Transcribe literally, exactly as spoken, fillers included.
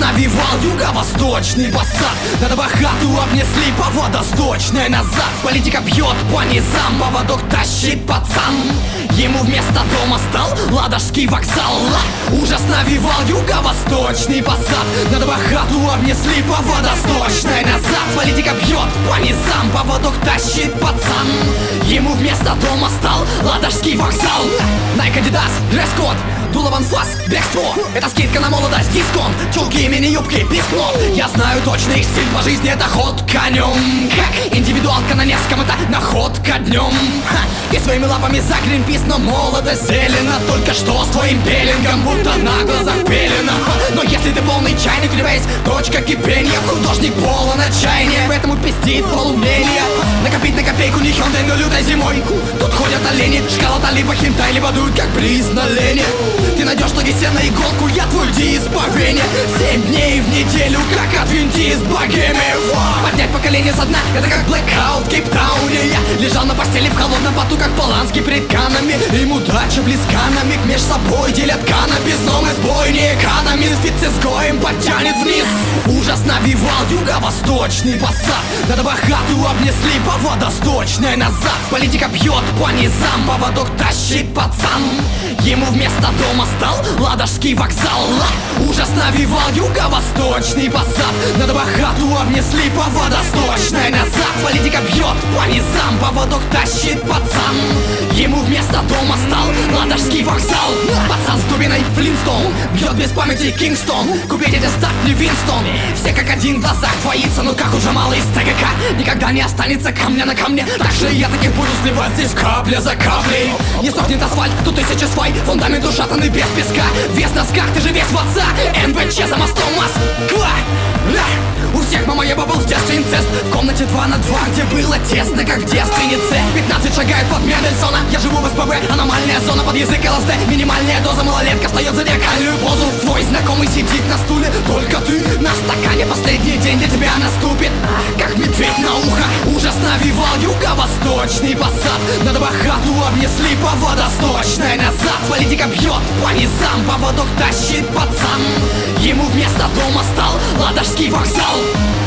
навевал юго-восточный посад. Надо хату обнесли по водосточной назад. Политика бьет по низам, поводок тащит пацан. Ему вместо дома стал Ладожский вокзал. Ужас навевал юго-восточный посад. Надо хату обнесли по водосточной назад. Политика бьет по низам, поводок тащит пацан. Ему вместо дома стал Ладожский вокзал. Nike, Adidas, дресс-код, дуло ванфас, бегство. Это скидка на молодость, дисконт. Чулки, мини-юбки, пискнот. Я знаю точный их стиль по жизни, это ход конем. Как индивидуалка на Невском, это находка днем. Ха. Ты своими лапами за Гринпис, но молодость зелена. Только что с твоим пеленгом, будто на глазах пелена. Но если ты полный чайник, у тебя есть точка кипения. Художник полон отчаяния, поэтому пиздит полумерие. Накопить на копейку не Hyundai, но лютой зимой. Тут ходят олени, школота либо хентай, либо дуют как бриз на лени. Ты найдешь логисе на иголку, я твой ди избавление. Семь дней в неделю, как отвинти из богеми. Поднять поколение со дна, это как блэкаут в Кейптауне. Я лежал на постели в холодном поту, как Поланский пред канами. Им удача близка, на миг меж собой делят каннабис. Но мы сбой не экономист, ведь с изгоем подтянет вниз. Ужас навевал юго-восточный посад. Надо хату обнесли по водосточной назад. Политика бьет по низам, поводок тащит пацан. Ему вместо дома стал Ладожский вокзал. Ужас навевал юго-восточный посад. Надо хату обнесли по водосточной назад. Политика бьет по низам, поводок тащит пацан. Ему вместо дома стал Ладожский вокзал. Пацан с дубиной Флинстоун бьет без памяти Кингстон. Купить эти статли Винстон. Все как один в глазах двоится, но как уже мало из ТГК. Никогда не останется камня на камне. Так же я таких буду сливать здесь капля за каплей. Не сохнет асфальт, тут тысяча свай. Фундамент ушатанный без песка. Вес в носках, ты же весь в отца. эн бэ че за мостом Москва. У всех мама я был в детстве инцест. В комнате два на два, где было тесно, как в девственнице. Пятнадцать шагает под Мендельсона. Я живу в эс пэ бэ, аномальная зона под язык эл эс дэ. Минимальная доза, малолетка встает в зодиакальную позу. Твой знакомый сидит на стуле, только ты на стакане. Последний день для тебя наступит, как медведь на ухо. Ужас навевал юго-восточный посад. Надо хату обнесли по водосточной назад. Политика бьет по низам, поводок тащит пацан. Ему вместо дома стал Ладожский вокзал.